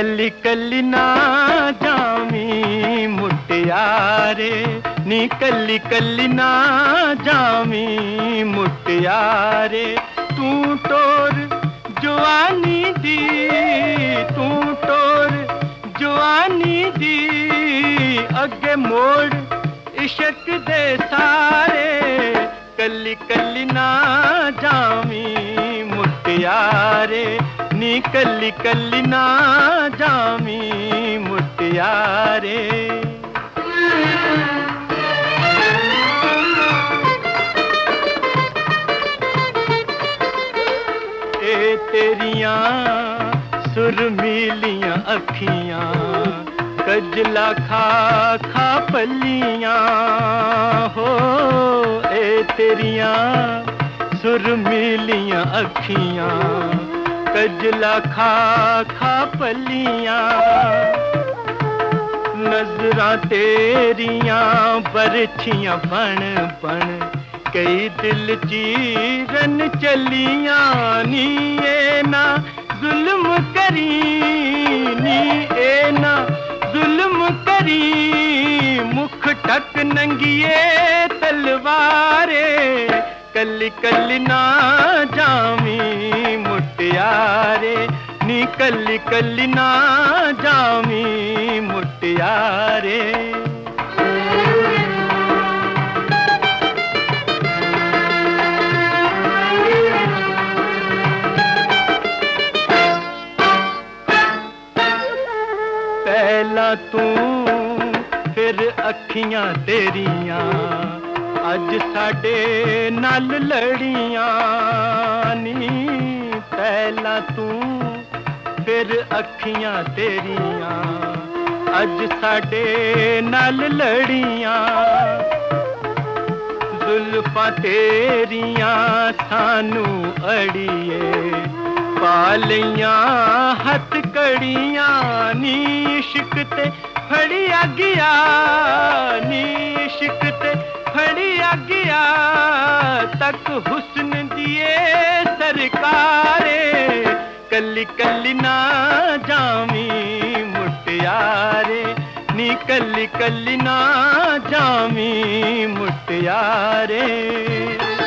कल्ली कल्ली ना जामी मुटियारे नी कल्ली कल्ली ना जामी मुटियारे तू टोर जवानी दी तू टोर जवानी दी अगे मोड़ इश्क दे सारे कल्ली कल्ली ना जामी मुटियारे नी कल्ली कल्ली ना जामी मुटियारे ए तेरियां सुरमीलियां अखियां कजला खा खा पलियां हो ए तेरियां सुरमीलियां अखियां कजला खा खा पलियां नजरां तेरियां बरछियां बन बन कई दिल चीरन चलियां नी ए ना जुल्म करी नी ए ना जुल्म करी मुख टक नंगिए तलवारे कल्ली कल्ली ना जामी मुटियारे नी कल्ली कल्ली ना जामी मुटियारे पहला तू फिर अखियां तेरियां अज साडे नाल लड़ियां नी पहला तू फिर अखियां तेरियां अज साडे नाल लड़ियां जुल्फां तेरियां सानू अड़िए पा लियां हथ कड़ियां नी इश्क ते फड़िया गया नी इश्क ते फड़िया गया तक हुस्न दिए सरकारे कल्ली कल्ली ना जामी मुटियारे नी कल्ली कल्ली ना जामी मुटियारे